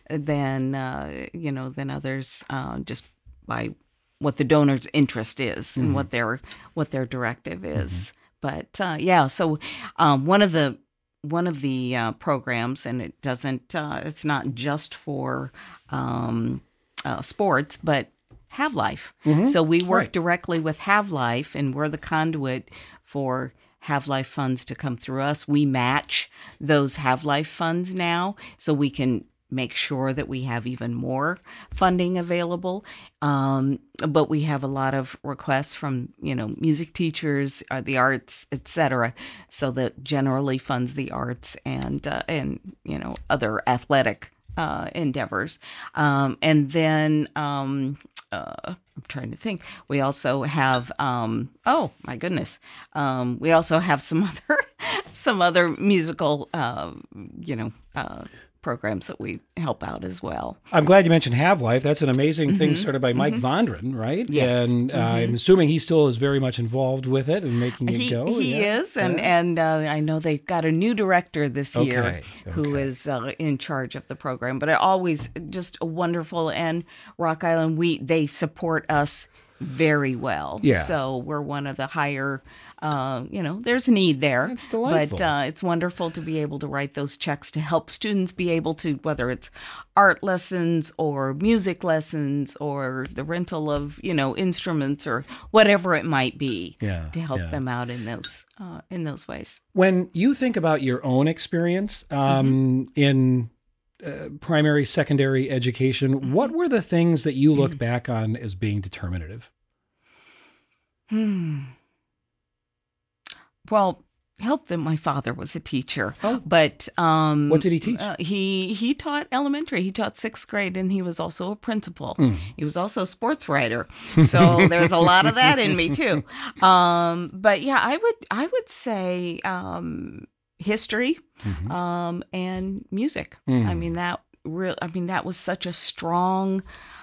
than, uh, you know, than others uh, just by what the donor's interest is mm-hmm. and what their, what their directive is. Mm-hmm. But uh, yeah, so um, one of the one of the uh, programs, and it doesn't, uh, it's not just for um, uh, sports, but Have Life. Mm-hmm. So we work right. directly with Have Life, and we're the conduit for Have Life funds to come through us. We match those Have Life funds now, so we can make sure that we have even more funding available. Um, but we have a lot of requests from, you know, music teachers, uh, the arts, et cetera. So that generally funds the arts and, uh, and you know, other athletic uh, endeavors. Um, and then um, uh, I'm trying to think. We also have, um, oh, my goodness. Um, we also have some other, some other musical, uh, you know, uh programs that we help out as well. I'm glad you mentioned Have Life. That's an amazing mm-hmm. thing started by Mike mm-hmm. Vondran, right? Yes. And uh, mm-hmm. I'm assuming he still is very much involved with it and making it he, go. He yeah. is, and, yeah. and uh, I know they've got a new director this okay. year okay. who is uh, in charge of the program. But it always just wonderful, and Rock Island, we they support us very well. Yeah. So we're one of the higher, uh, you know, there's need there. It's delightful. But uh, it's wonderful to be able to write those checks to help students be able to, whether it's art lessons or music lessons or the rental of, you know, instruments or whatever it might be, yeah, to help yeah. them out in those uh, in those ways. When you think about your own experience um, mm-hmm. in Uh, primary, secondary education, mm-hmm. what were the things that you look back on as being determinative? Hmm. Well, help that my father was a teacher. Oh. But um, What did he teach? Uh, he he taught elementary. He taught sixth grade, and he was also a principal. Mm. He was also a sports writer. So there's a lot of that in me too. Um, but yeah, I would I would say um, history Mm-hmm. um, and music. Mm. I mean that real. I mean that was such a strong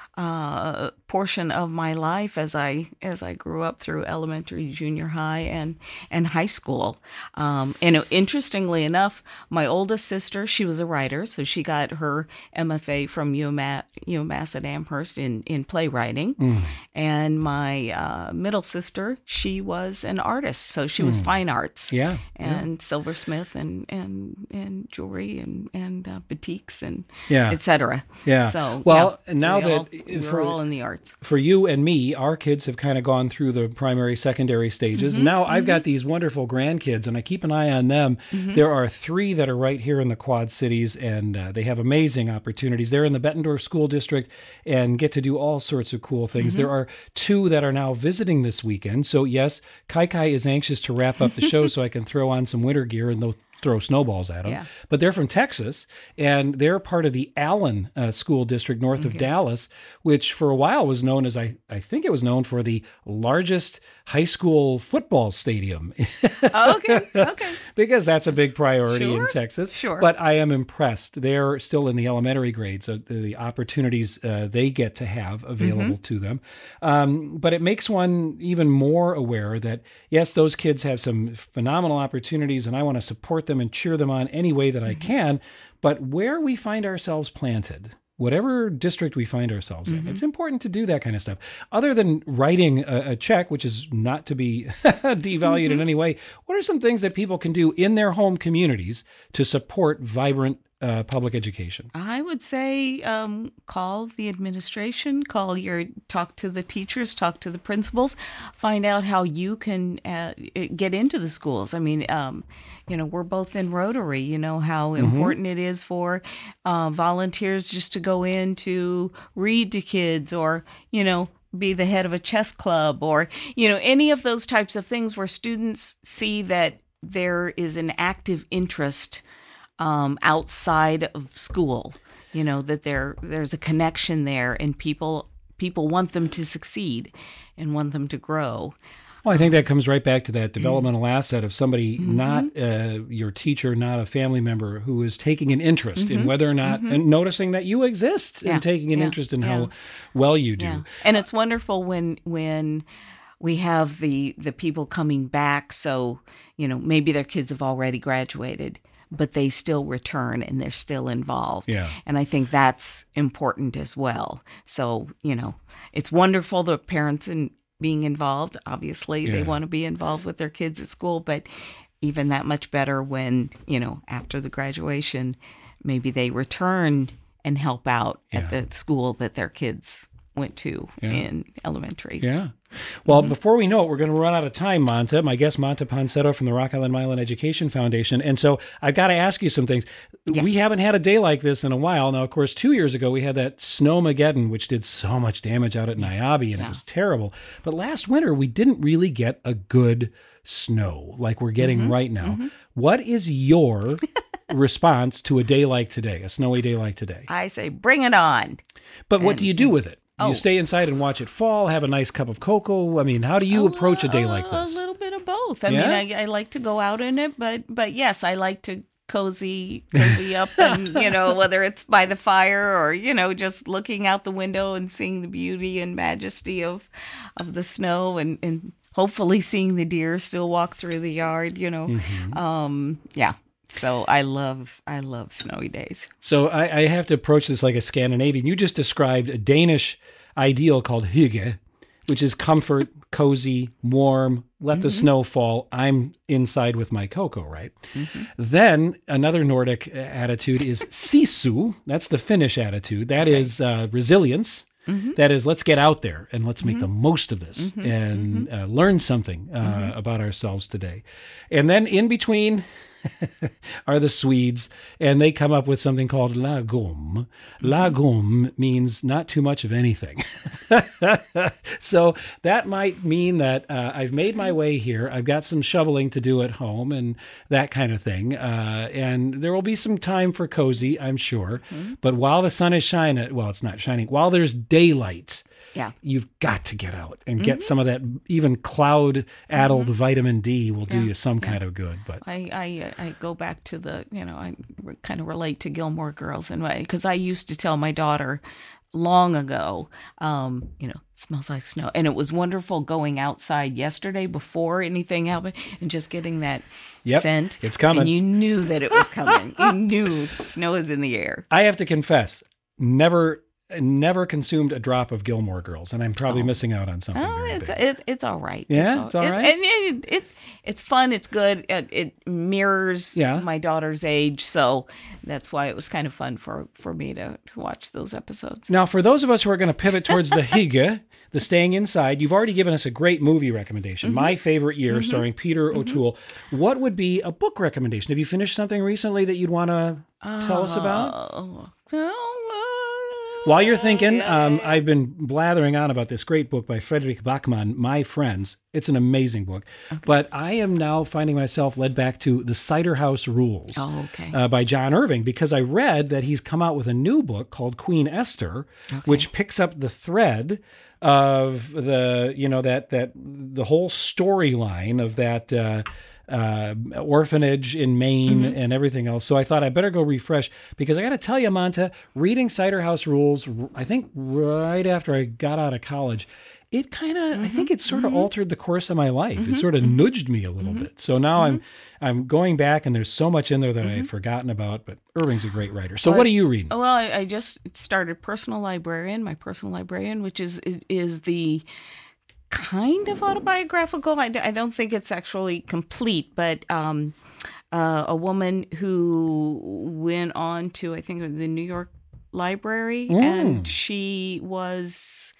uh, portion of my life as I as I grew up through elementary, junior high, and and high school. Um, and interestingly enough, my oldest sister, she was a writer, so she got her M F A from UMass, UMass at Amherst in in playwriting. Mm. And my uh, middle sister, she was an artist, so she was Mm. fine arts. Yeah. And silversmith and and and jewelry and and uh, boutiques and Yeah. et cetera. Yeah. So Well, yeah. now so we that- all, we for- we're all in the arts. For you and me, our kids have kind of gone through the primary, secondary stages. Mm-hmm, Now I've got these wonderful grandkids, and I keep an eye on them. Mm-hmm. There are three that are right here in the Quad Cities, and uh, they have amazing opportunities. They're in the Bettendorf School District and get to do all sorts of cool things. Mm-hmm. There are two that are now visiting this weekend. So yes, Kai Kai is anxious to wrap up the show so I can throw on some winter gear and they'll throw snowballs at them. Yeah. But they're from Texas, and they're part of the Allen uh, School District north of Dallas, which for a while was known as, I, I think it was known for the largest high school football stadium. Oh, okay, okay. Because that's a big priority in Sure, Texas. sure. But I am impressed. They're still in the elementary grades, so the, the opportunities uh, they get to have available Mm-hmm. to them. Um, but it makes one even more aware that, yes, those kids have some phenomenal opportunities, and I want to support them and cheer them on any way that I can. But where we find ourselves planted, whatever district we find ourselves in, it's important to do that kind of stuff. Other than writing a, a check, which is not to be devalued in any way, what are some things that people can do in their home communities to support vibrant uh, public education? I would say um, call the administration, call your, talk to the teachers, talk to the principals, find out how you can uh, get into the schools. I mean, um, you know, we're both in Rotary, you know, how important it is for uh, volunteers just to go in to read to kids or, you know, be the head of a chess club or, you know, any of those types of things where students see that there is an active interest um, outside of school, you know, that there there's a connection there and people people want them to succeed and want them to grow. Well, I think that comes right back to that developmental asset of somebody, not uh, your teacher, not a family member, who is taking an interest in whether or not, and noticing that you exist Yeah. and taking an Yeah. interest in Yeah. how well you do. Yeah. And it's wonderful when when we have the the people coming back. So, you know, maybe their kids have already graduated, but they still return and they're still involved. Yeah. And I think that's important as well. So, you know, it's wonderful the parents and being involved. Obviously, they Yeah. want to be involved with their kids at school, but even that much better when, you know, after the graduation, maybe they return and help out at Yeah. the school that their kids went to Yeah. in elementary. Yeah. Well, before we know it, we're going to run out of time, Monta. My guest, Monta Ponsetto from the Rock Island Milan Education Foundation. And so I've got to ask you some things. Yes. We haven't had a day like this in a while. Now, of course, two years ago, we had that Snowmageddon, which did so much damage out at Niabi, and Yeah. it was terrible. But last winter, we didn't really get a good snow like we're getting Mm-hmm. right now. What is your response to a day like today, a snowy day like today? I say, bring it on. But what And- do you do with it? Oh. You stay inside and watch it fall, have a nice cup of cocoa. I mean, how do you approach a day like Uh, this? A little bit of both. I Yeah? mean, I, I like to go out in it, but but yes, I like to cozy cozy up and, you know, whether it's by the fire or, you know, just looking out the window and seeing the beauty and majesty of of the snow and, and hopefully seeing the deer still walk through the yard, you know. Mm-hmm. Um, yeah. So I love I love snowy days. So I, I have to approach this like a Scandinavian. You just described a Danish ideal called hygge, which is comfort, cozy, warm, let the snow fall. I'm inside with my cocoa, right? Then another Nordic uh, attitude is sisu. That's the Finnish attitude. That is uh, resilience. That is, let's get out there and let's make the most of this and uh, learn something uh, about ourselves today. And then in between are the Swedes, and they come up with something called lagom. Lagom means not too much of anything. So that might mean that uh, I've made my way here. I've got some shoveling to do at home and that kind of thing. Uh, and there will be some time for cozy, I'm sure. Mm-hmm. But while the sun is shining, well, it's not shining, while there's daylight, yeah, you've got to get out and mm-hmm. get some of that. Even cloud-addled mm-hmm. vitamin D will do yeah. you some yeah. kind of good. But I, I I go back to the, you know, I kind of relate to Gilmore Girls in a way, because I used to tell my daughter long ago, um, you know, it smells like snow. And it was wonderful going outside yesterday before anything happened and just getting that yep, scent. It's coming. And you knew that it was coming. You knew snow is in the air. I have to confess, never never consumed a drop of Gilmore Girls, and I'm probably oh. missing out on something. Oh, very it's big. It, it's all right. Yeah, it's all, it's all right. It, and it, it it's fun. It's good. It, it mirrors yeah. my daughter's age, so that's why it was kind of fun for, for me to, to watch those episodes. Now, for those of us who are going to pivot towards the hygge, the staying inside, you've already given us a great movie recommendation. Mm-hmm. My Favorite Year, mm-hmm. starring Peter mm-hmm. O'Toole. What would be a book recommendation? Have you finished something recently that you'd want to uh, tell us about? Well, While you're thinking, um, I've been blathering on about this great book by Fredrik Backman, My Friends. It's an amazing book. Okay. But I am now finding myself led back to The Cider House Rules oh, okay. uh, by John Irving, because I read that he's come out with a new book called Queen Esther, okay. which picks up the thread of the, you know, that, that the whole storyline of that uh Uh, orphanage in Maine mm-hmm. and everything else. So I thought I better go refresh, because I got to tell you, Manta, reading Cider House Rules, I think right after I got out of college, it kind of, mm-hmm. I think it sort of mm-hmm. altered the course of my life. Mm-hmm. It sort of mm-hmm. nudged me a little mm-hmm. bit. So now mm-hmm. I'm I'm going back, and there's so much in there that mm-hmm. I've forgotten about, but Irving's a great writer. So well, what are you reading? Well, I, I just started Personal Librarian, my personal librarian, which is is the kind of autobiographical. I, I don't think it's actually complete, but um, uh, a woman who went on to, I think, the New York Library, mm. and she was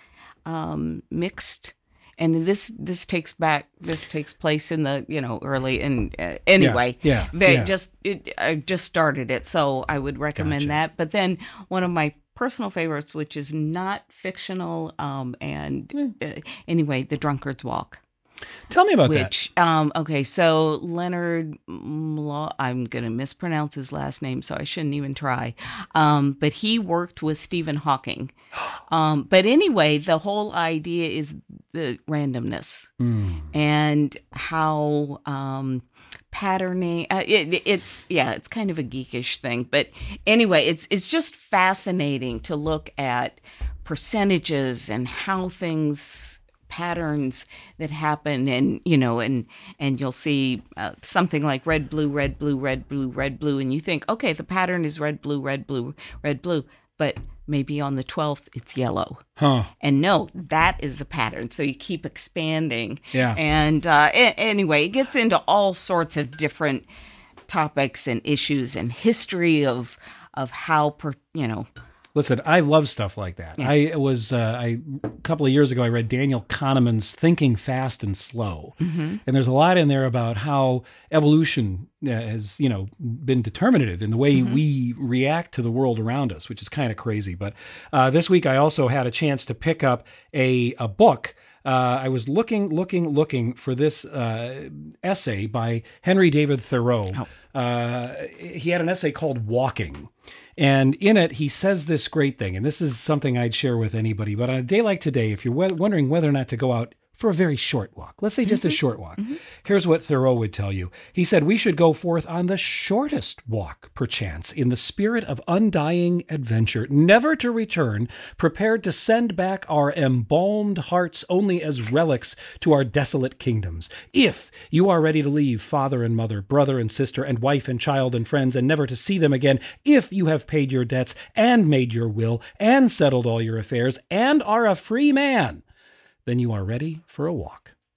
um, mixed. And this this takes back this takes place in the you know early and uh, anyway yeah, yeah, they yeah. just it, I just started it, so I would recommend gotcha. that. But then one of my personal favorites, which is not fictional, um, and mm. uh, anyway, The Drunkard's Walk. Tell me about Which, that. Um, okay, so Leonard, Mlo- I'm going to mispronounce his last name, so I shouldn't even try. Um, but he worked with Stephen Hawking. Um, but anyway, the whole idea is the randomness mm. and how um, patterning. Uh, it, it's yeah, it's kind of a geekish thing. But anyway, it's it's just fascinating to look at percentages and how things. Patterns that happen, and you know, and and you'll see uh, something like red, blue, red, blue, red, blue, red, blue, and you think, okay, the pattern is red, blue, red, blue, red, blue, but maybe on the twelfth it's yellow. Huh. And no, that is the pattern. So you keep expanding. Yeah. And uh, a- anyway, it gets into all sorts of different topics and issues and history of of how per, you know. Listen, I love stuff like that. Yeah. I was uh, I a couple of years ago I read Daniel Kahneman's Thinking Fast and Slow, mm-hmm. and there's a lot in there about how evolution uh, has you know been determinative in the way mm-hmm. we react to the world around us, which is kind of crazy. But uh, this week I also had a chance to pick up a a book. Uh, I was looking, looking, looking for this uh, essay by Henry David Thoreau. Oh. Uh, he had an essay called Walking. And in it, he says this great thing, and this is something I'd share with anybody, but on a day like today, if you're w- wondering whether or not to go out for a very short walk, let's say just mm-hmm. a short walk, mm-hmm. here's what Thoreau would tell you. He said, we should go forth on the shortest walk, perchance, in the spirit of undying adventure, never to return, prepared to send back our embalmed hearts only as relics to our desolate kingdoms. If you are ready to leave father and mother, brother and sister, and wife and child and friends, and never to see them again, if you have paid your debts and made your will and settled all your affairs and are a free man, then you are ready for a walk.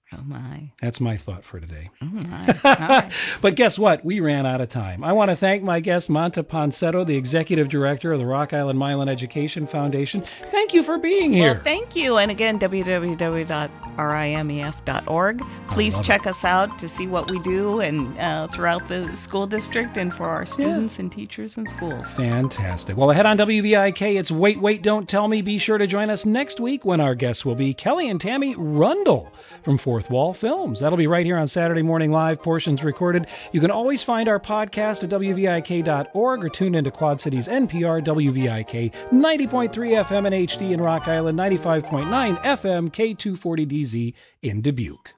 Oh, my. That's my thought for today. Oh, my. All right. But guess what? We ran out of time. I want to thank my guest, Manta Ponsetto, the Executive Director of the Rock Island Milan Education Foundation. Thank you for being here. Well, thank you. And again, w w w dot rimef dot org. Please check it. us out to see what we do and uh, throughout the school district and for our students yeah. and teachers and schools. Fantastic. Well, ahead on W V I K, it's Wait, Wait, Don't Tell Me. Be sure to join us next week when our guests will be Kelly and Tammy Rundle from Fourth Wall Films. That'll be right here on Saturday Morning Live, portions recorded. You can always find our podcast at w v i k dot org or tune into Quad Cities N P R, W V I K, ninety point three F M in H D in Rock Island, ninety-five point nine F M, K two forty D Z in Dubuque.